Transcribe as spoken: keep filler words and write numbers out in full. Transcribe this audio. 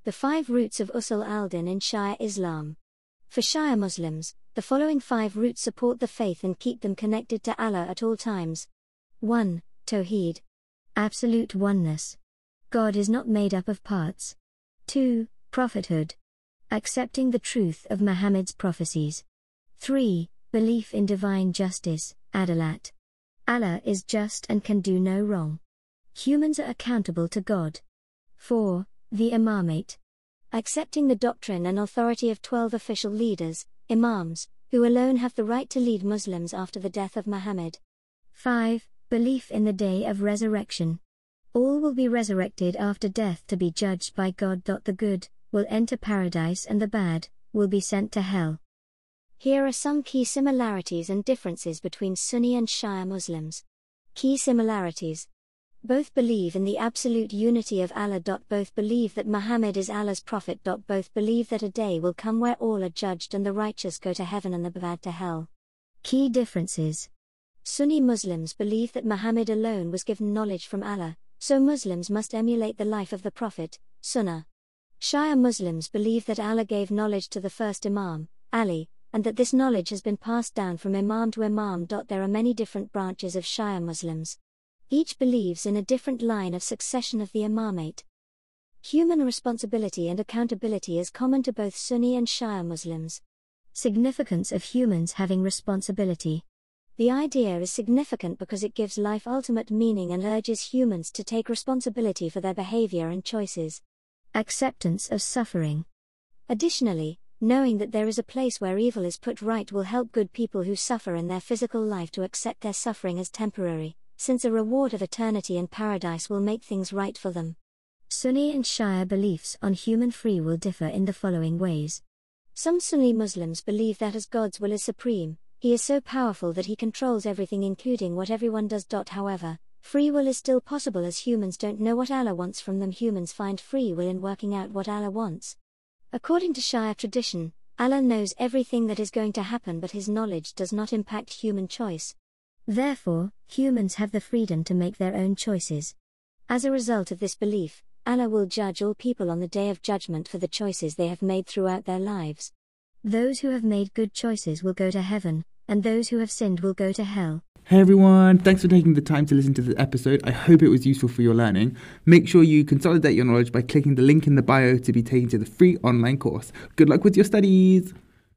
The five roots of Usul al-Din in Shia Islam. For Shia Muslims, the following five roots support the faith and keep them connected to Allah at all times. one. Tawheed. Absolute oneness. God is not made up of parts. two. Prophethood. Accepting the truth of Muhammad's prophecies. three. Belief in divine justice, Adalat. Allah is just and can do no wrong. Humans are accountable to God. four. The Imamate. Accepting the doctrine and authority of twelve official leaders, Imams, who alone have the right to lead Muslims after the death of Muhammad. five. Belief in the day of resurrection. All will be resurrected after death to be judged by God. The good will enter paradise and the bad will be sent to hell. Here are some key similarities and differences between Sunni and Shia Muslims. Key similarities. Both believe in the absolute unity of Allah. Both believe that Muhammad is Allah's prophet. Both believe that a day will come where all are judged and the righteous go to heaven and the bad to hell. Key differences. Sunni Muslims believe that Muhammad alone was given knowledge from Allah, so Muslims must emulate the life of the Prophet, Sunnah. Shia Muslims believe that Allah gave knowledge to the first Imam, Ali, and that this knowledge has been passed down from Imam to Imam. There are many different branches of Shia Muslims. Each believes in a different line of succession of the Imamate. Human responsibility and accountability is common to both Sunni and Shia Muslims. Significance of humans having responsibility. The idea is significant because it gives life ultimate meaning and urges humans to take responsibility for their behavior and choices. Acceptance of suffering. Additionally, knowing that there is a place where evil is put right will help good people who suffer in their physical life to accept their suffering as temporary, since a reward of eternity and paradise will make things right for them. Sunni and Shia beliefs on human free will differ in the following ways. Some Sunni Muslims believe that as God's will is supreme, He is so powerful that He controls everything including what everyone does. However, free will is still possible as humans don't know what Allah wants from them. Humans find free will in working out what Allah wants. According to Shia tradition, Allah knows everything that is going to happen, but His knowledge does not impact human choice. Therefore, humans have the freedom to make their own choices. As a result of this belief, Allah will judge all people on the Day of Judgment for the choices they have made throughout their lives. Those who have made good choices will go to heaven, and those who have sinned will go to hell. Hey everyone, thanks for taking the time to listen to this episode. I hope it was useful for your learning. Make sure you consolidate your knowledge by clicking the link in the bio to be taken to the free online course. Good luck with your studies!